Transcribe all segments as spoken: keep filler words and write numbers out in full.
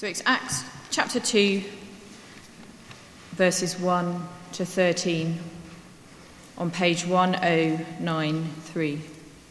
So it's Acts chapter two, verses one to thirteen, on page one oh nine three.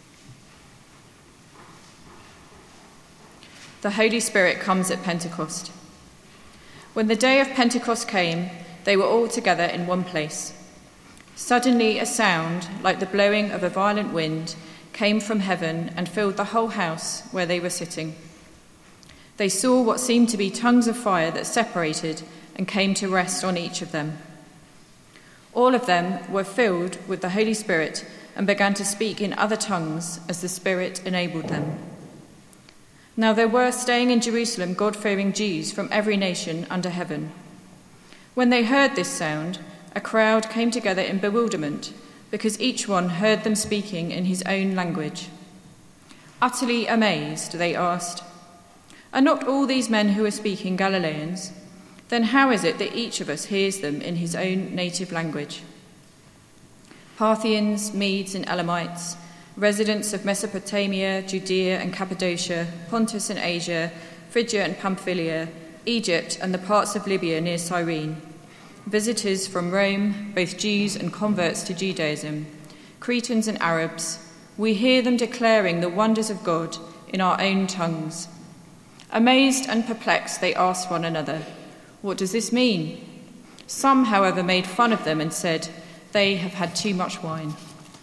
The Holy Spirit comes at Pentecost. When the day of Pentecost came, they were all together in one place. Suddenly a sound, like the blowing of a violent wind, came from heaven and filled the whole house where they were sitting. They saw what seemed to be tongues of fire that separated and came to rest on each of them. All of them were filled with the Holy Spirit and began to speak in other tongues as the Spirit enabled them. Now there were staying in Jerusalem God-fearing Jews from every nation under heaven. When they heard this sound, a crowd came together in bewilderment, because each one heard them speaking in his own language. Utterly amazed, they asked, "Are not all these men who are speaking Galileans? Then how is it that each of us hears them in his own native language?" Parthians, Medes and Elamites, residents of Mesopotamia, Judea and Cappadocia, Pontus and Asia, Phrygia and Pamphylia, Egypt and the parts of Libya near Cyrene, visitors from Rome, both Jews and converts to Judaism, Cretans and Arabs, we hear them declaring the wonders of God in our own tongues. Amazed and perplexed, they asked one another, "What does this mean?" Some, however, made fun of them and said, "They have had too much wine."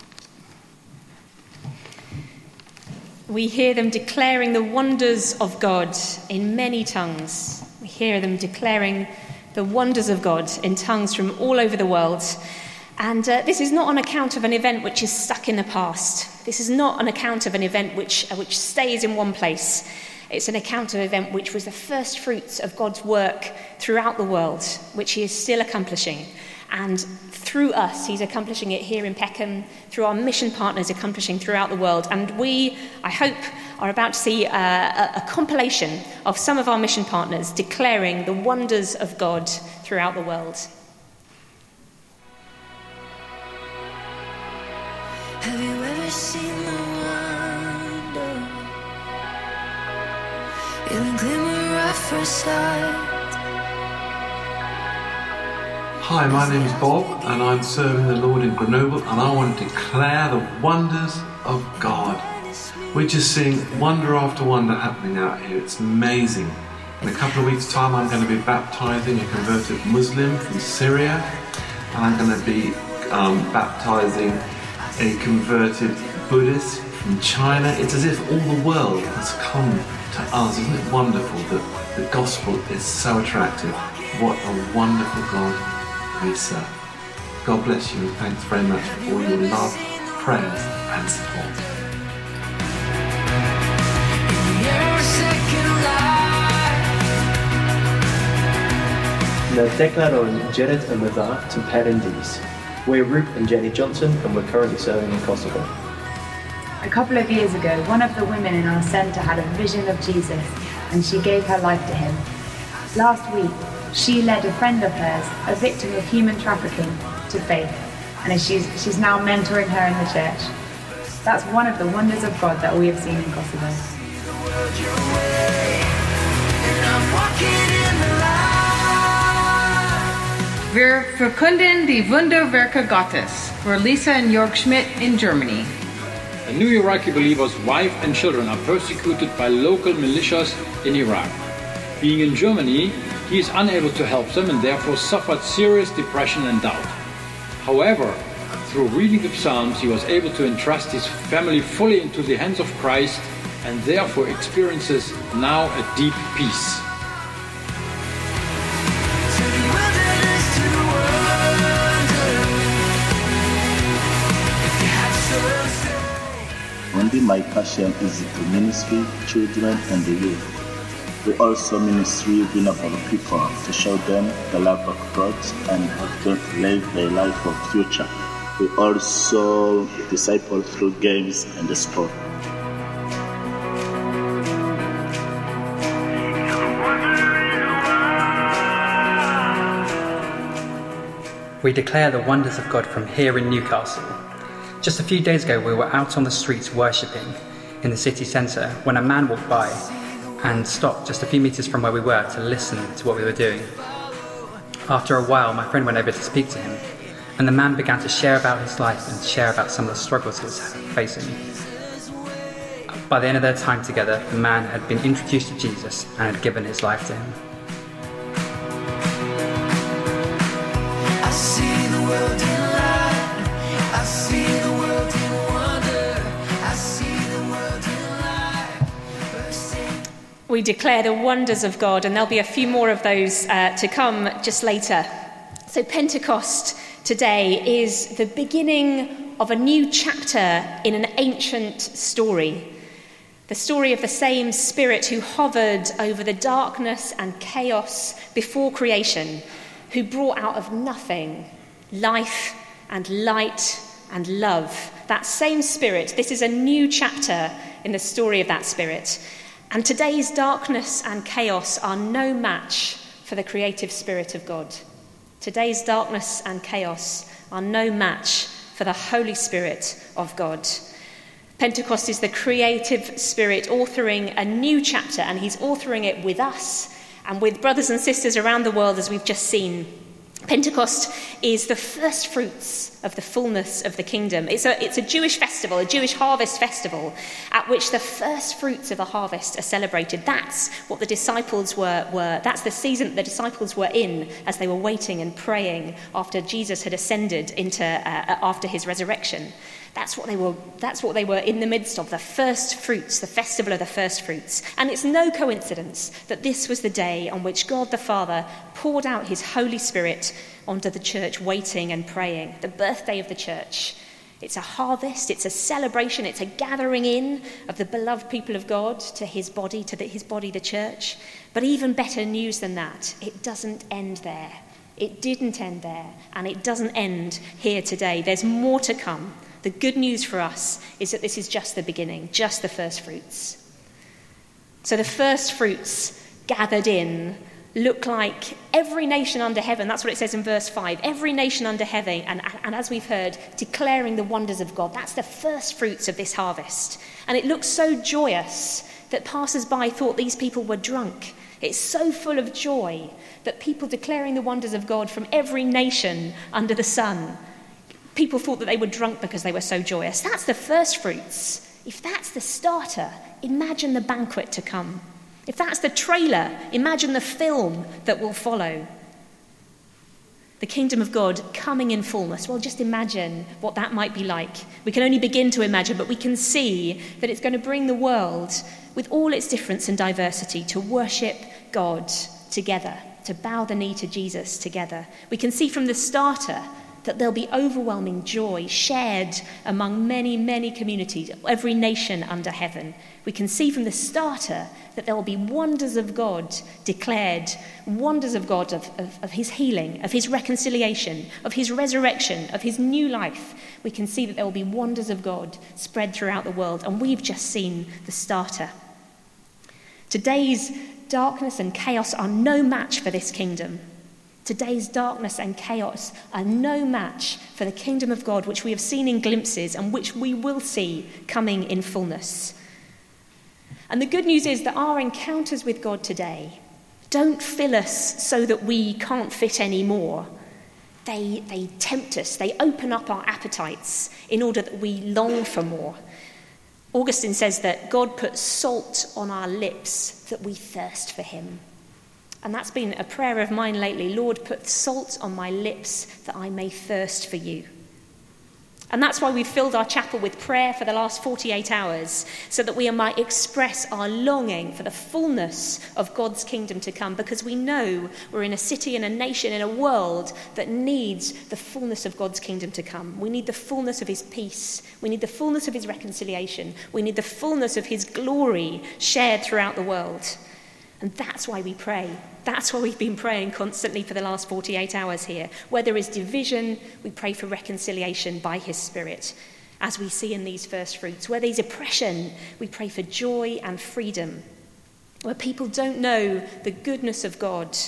We hear them declaring the wonders of God in many tongues. We hear them declaring the wonders of God in tongues from all over the world. And uh, this is not on account of an event which is stuck in the past. This is not on account of an event which, uh, which stays in one place. It's an account of an event which was the first fruits of God's work throughout the world, which he is still accomplishing. And through us, he's accomplishing it here in Peckham, through our mission partners accomplishing throughout the world. And we, I hope, are about to see a, a, a compilation of some of our mission partners declaring the wonders of God throughout the world. Have you ever seen the wonder in the glimmer at first sight? Hi, my name is Bob and I'm serving the Lord in Grenoble, and I want to declare the wonders of God. We're just seeing wonder after wonder happening out here. It's amazing. In a couple of weeks' time I'm going to be baptising a converted Muslim from Syria, and I'm going to be um, baptising a converted Buddhist from China. It's as if all the world has come to us. Isn't it wonderful that the gospel is so attractive? What a wonderful God we serve. God bless you, and thanks very much for all your love, prayers and support. Nos declararon Jared and Mother to Perendis. We're Ruth and Jenny Johnson, and we're currently serving in Kosovo. A couple of years ago, one of the women in our centre had a vision of Jesus, and she gave her life to him. Last week, she led a friend of hers, a victim of human trafficking, to faith, and she's, she's now mentoring her in the church. That's one of the wonders of God that we have seen in Kosovo. Wir verkünden die Wunderwerke Gottes for Lisa and Jörg Schmidt in Germany. A new Iraqi believer's wife and children are persecuted by local militias in Iraq. Being in Germany, he is unable to help them and therefore suffered serious depression and doubt. However, through reading the Psalms, he was able to entrust his family fully into the hands of Christ and therefore experiences now a deep peace. Only my passion is to ministry, children and the youth. We also ministry vulnerable people to show them the love of God and help them live their life of future. We also disciple through games and the sport. We declare the wonders of God from here in Newcastle. Just a few days ago we were out on the streets worshipping in the city centre when a man walked by. and stopped just a few metres from where we were to listen to what we were doing. After a while, my friend went over to speak to him, and the man began to share about his life and share about some of the struggles he was facing. By the end of their time together, the man had been introduced to Jesus and had given his life to him. I see the world in light. I see the world in wonder. I see the world in light. Bursting. We declare the wonders of God, and there'll be a few more of those uh, to come just later. So Pentecost today is the beginning of a new chapter in an ancient story. The story of the same Spirit who hovered over the darkness and chaos before creation, who brought out of nothing life and light and love. That same Spirit, this is a new chapter in the story of that Spirit. And today's darkness and chaos are no match for the creative Spirit of God. Today's darkness and chaos are no match for the Holy Spirit of God. Pentecost is the creative Spirit authoring a new chapter, and he's authoring it with us and with brothers and sisters around the world, as we've just seen. Pentecost is the first fruits of the fullness of the kingdom. It's a, it's a Jewish festival, a Jewish harvest festival, at which the first fruits of the harvest are celebrated. That's what the disciples were, were that's the season that the disciples were in as they were waiting and praying after Jesus had ascended into, uh, after his resurrection. That's what they were, that's what they were in the midst of, the first fruits, the festival of the first fruits. And it's no coincidence that this was the day on which God the Father poured out his Holy Spirit onto the church waiting and praying, the birthday of the church. It's a harvest, it's a celebration, it's a gathering in of the beloved people of God to his body, to the, his body, the church. But even better news than that, it doesn't end there. It didn't end there, and it doesn't end here today. There's more to come. The good news for us is that this is just the beginning, just the first fruits. So the first fruits gathered in look like every nation under heaven. That's what it says in verse five. Every nation under heaven, and, and as we've heard, declaring the wonders of God. That's the first fruits of this harvest. And it looks so joyous that passers-by thought these people were drunk. It's so full of joy that people declaring the wonders of God from every nation under the sun, people thought that they were drunk because they were so joyous. That's the first fruits. If that's the starter, imagine the banquet to come. If that's the trailer, imagine the film that will follow. The kingdom of God coming in fullness. Well, just imagine what that might be like. We can only begin to imagine, but we can see that it's going to bring the world, with all its difference and diversity, to worship God together, to bow the knee to Jesus together. We can see from the starter that there'll be overwhelming joy shared among many, many communities, every nation under heaven. We can see from the starter that there will be wonders of God declared, wonders of God of, of, of his healing, of his reconciliation, of his resurrection, of his new life. We can see that there will be wonders of God spread throughout the world, and we've just seen the starter. Today's darkness and chaos are no match for this kingdom. Today's darkness and chaos are no match for the kingdom of God, which we have seen in glimpses and which we will see coming in fullness. And the good news is that our encounters with God today don't fill us so that we can't fit anymore. They, they tempt us, they open up our appetites in order that we long for more. Augustine says that God puts salt on our lips that we thirst for him. And that's been a prayer of mine lately. Lord, put salt on my lips that I may thirst for you. And that's why we've filled our chapel with prayer for the last forty-eight hours, so that we might express our longing for the fullness of God's kingdom to come, because we know we're in a city, in a nation, in a world that needs the fullness of God's kingdom to come. We need the fullness of his peace. We need the fullness of his reconciliation. We need the fullness of his glory shared throughout the world. And that's why we pray. That's why we've been praying constantly for the last forty-eight hours here. Where there is division, we pray for reconciliation by his Spirit, as we see in these first fruits. Where there's oppression, we pray for joy and freedom. Where people don't know the goodness of God,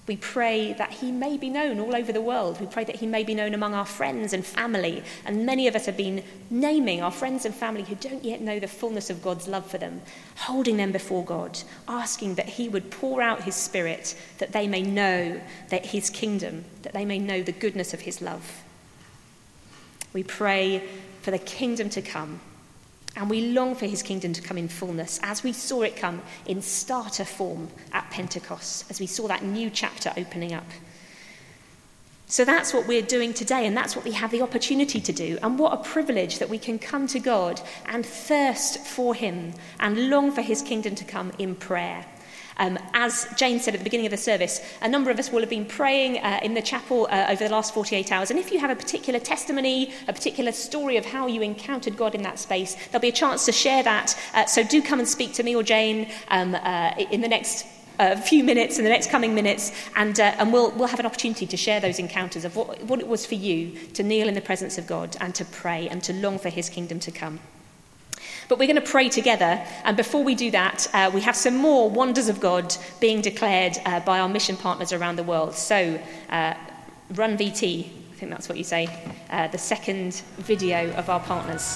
We pray that he may be known all over the world. We pray that he may be known among our friends and family. And many of us have been naming our friends and family who don't yet know the fullness of God's love for them, holding them before God, asking that he would pour out his Spirit, that they may know that his kingdom, that they may know the goodness of his love. We pray for the kingdom to come. And we long for his kingdom to come in fullness, as we saw it come in starter form at Pentecost, as we saw that new chapter opening up. So that's what we're doing today, and that's what we have the opportunity to do. And what a privilege that we can come to God and thirst for him and long for his kingdom to come in prayer. Um, as Jane said at the beginning of the service, a number of us will have been praying uh, in the chapel uh, over the last forty-eight hours. And if you have a particular testimony, a particular story of how you encountered God in that space, there'll be a chance to share that. Uh, so do come and speak to me or Jane um, uh, in the next uh, few minutes, in the next coming minutes, and uh, and we'll we'll have an opportunity to share those encounters of what, what it was for you to kneel in the presence of God and to pray and to long for his kingdom to come. But we're going to pray together, and before we do that, uh, we have some more wonders of God being declared uh, by our mission partners around the world. So, uh, Run V T, I think that's what you say, uh, the second video of our partners.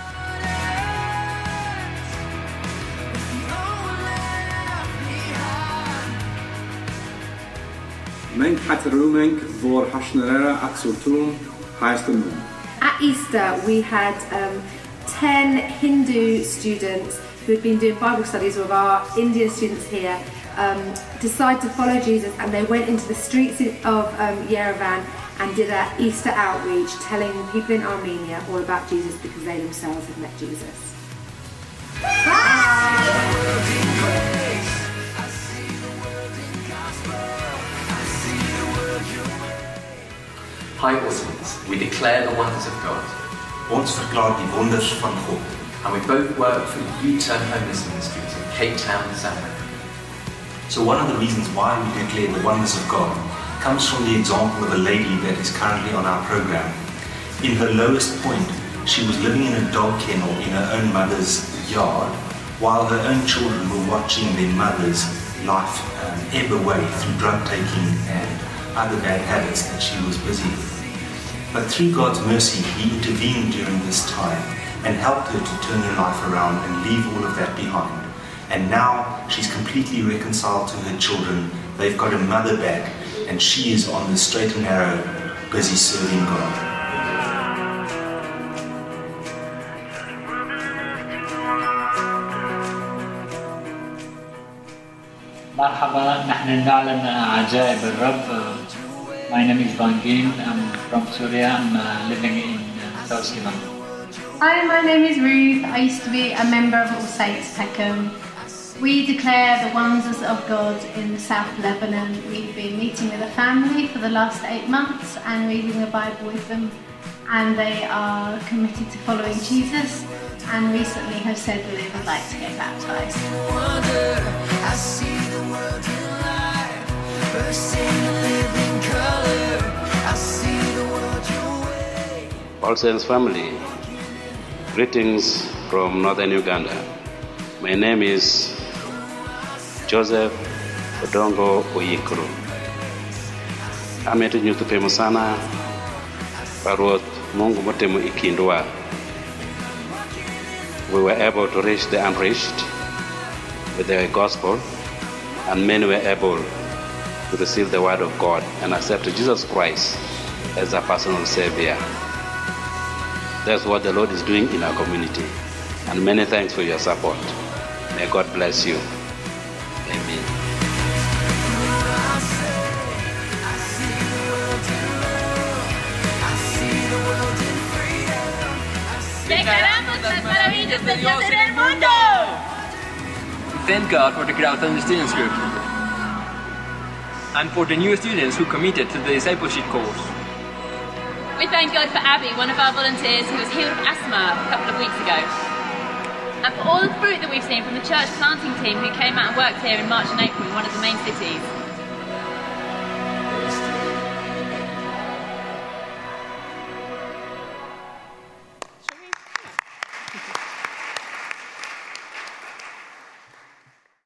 Մենք հատրում ենք, որ հաշներերը ակսուրտում հայստում. At Easter, we had um, ten Hindu students who had been doing Bible studies with our Indian students here um, decide to follow Jesus, and they went into the streets of um, Yerevan and did an Easter outreach telling people in Armenia all about Jesus because they themselves had met Jesus. Hi Orphans, we declare the wonders of God. Ons verklaar die wonders van God. And we both work for U-Turn Homeless Ministries in Cape Town, South Africa. So one of the reasons why we declare the wonders of God comes from the example of a lady that is currently on our program. In her lowest point, she was living in a dog kennel in her own mother's yard, while her own children were watching their mother's life um, ebb away through drug taking and other bad habits that she was busy with. But through God's mercy, he intervened during this time and helped her to turn her life around and leave all of that behind. And now she's completely reconciled to her children. They've got a mother back, and she is on the straight and narrow, busy serving God. مرحبا، نحن نعلن عجائب الرب. My name is Bangin. I'm from Syria. I'm uh, living in uh, South Sudan. Hi, my name is Ruth. I used to be a member of All Saints Peckham. We declare the wonders of God in South Lebanon. We've been meeting with a family for the last eight months and reading the Bible with them, and they are committed to following Jesus and recently have said that they would like to get baptized. I see the world in light, bursting in living color. I see the world your way. All Saints family, greetings from northern Uganda. My name is Joseph Odongo Oyikuru. Ametu nyutupe sana parot Mungu motemo ikindwa. We were able to reach the unreached with the gospel, and many were able to receive the word of God and accept Jesus Christ as a personal savior. That's what the Lord is doing in our community, and many thanks for your support. May God bless you. Amen. Declaramos las maravillas de Dios en el mundo. Thank God for the Groton Students Group and for the new students who committed to the discipleship course. We thank God for Abby, one of our volunteers who was healed of asthma a couple of weeks ago. And for all the fruit that we've seen from the church planting team who came out and worked here in March and April in one of the main cities.